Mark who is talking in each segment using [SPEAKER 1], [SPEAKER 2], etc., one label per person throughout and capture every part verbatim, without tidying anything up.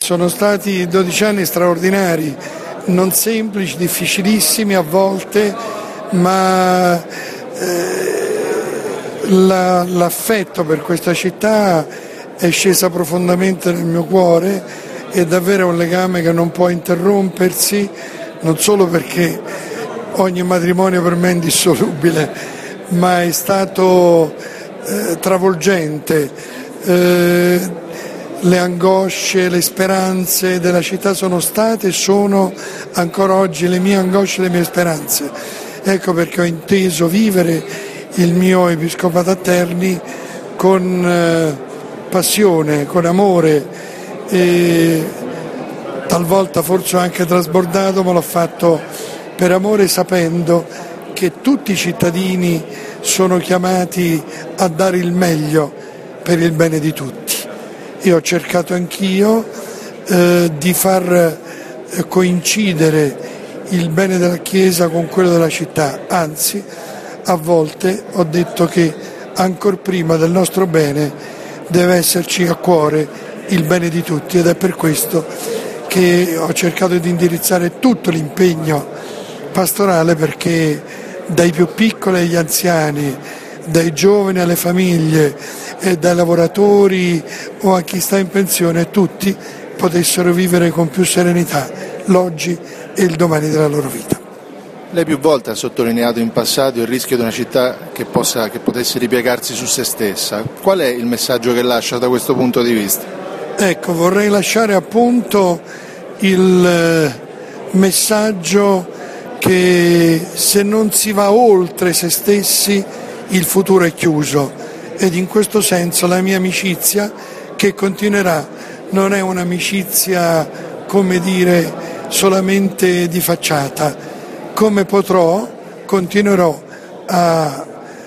[SPEAKER 1] sono stati dodici anni straordinari, non semplici, difficilissimi a volte, ma eh, la, l'affetto per questa città è scesa profondamente nel mio cuore, è davvero un legame che non può interrompersi, non solo perché ogni matrimonio per me è indissolubile, ma è stato eh, travolgente. Eh, le angosce, le speranze della città sono state e sono ancora oggi le mie angosce e le mie speranze. Ecco perché ho inteso vivere il mio episcopato a Terni con eh, passione, con amore, e talvolta forse ho anche trasbordato, ma l'ho fatto per amore, sapendo che tutti i cittadini sono chiamati a dare il meglio per il bene di tutti. Io ho cercato anch'io eh, di far coincidere il bene della Chiesa con quello della città, anzi a volte ho detto che ancor prima del nostro bene deve esserci a cuore il bene di tutti, ed è per questo che ho cercato di indirizzare tutto l'impegno pastorale, perché dai più piccoli agli anziani, dai giovani alle famiglie e dai lavoratori o a chi sta in pensione, tutti potessero vivere con più serenità l'oggi e il domani della loro vita.
[SPEAKER 2] Lei più volte ha sottolineato in passato il rischio di una città che, possa, che potesse ripiegarsi su se stessa. Qual è il messaggio che lascia da questo punto di vista?
[SPEAKER 1] Ecco, vorrei lasciare appunto il messaggio che se non si va oltre se stessi il futuro è chiuso, ed in questo senso la mia amicizia, che continuerà, non è un'amicizia, come dire, solamente di facciata. Come potrò, continuerò a,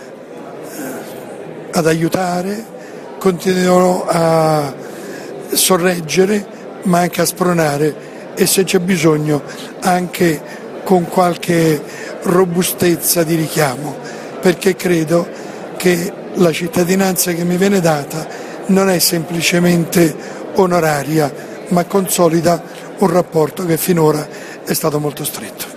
[SPEAKER 1] ad aiutare, continuerò a sorreggere, ma anche a spronare, e se c'è bisogno anche con qualche robustezza di richiamo, perché credo che la cittadinanza che mi viene data non è semplicemente onoraria, ma consolida un rapporto che finora è stato molto stretto.